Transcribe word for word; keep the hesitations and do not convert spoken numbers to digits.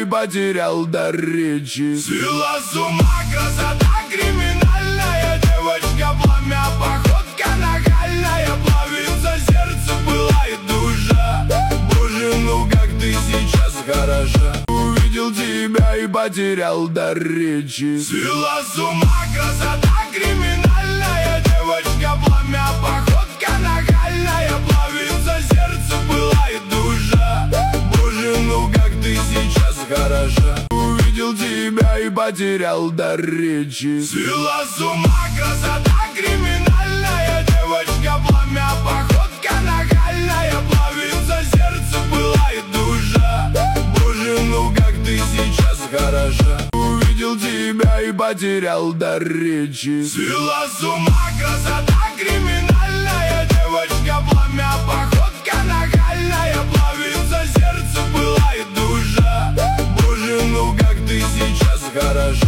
потерял дар речи. Свела с ума красота криминальная, девочка пламя, походка нахальная, плавится сердце, пылает душа. Боже, ну как ты сейчас хороша. Увидел тебя и потерял дар речи. Свела с ума красота криминальная, девочка пламя, походка нахальная, плавится сердце, пылает душа. Боже, ну как ты сейчас хороша. Увидел тебя и потерял дар речи. Свела с ума красота криминальная, девочка пламя, походка нахальная, плавится сердце, пылает душа. Боже, ну как ты сейчас хороша. Увидел тебя и потерял дар речи. Свела с ума красота криминальная, девочка пламя, походка нахальная, плавится сердце, пылает душа. Боже, ну как ты сейчас хороша.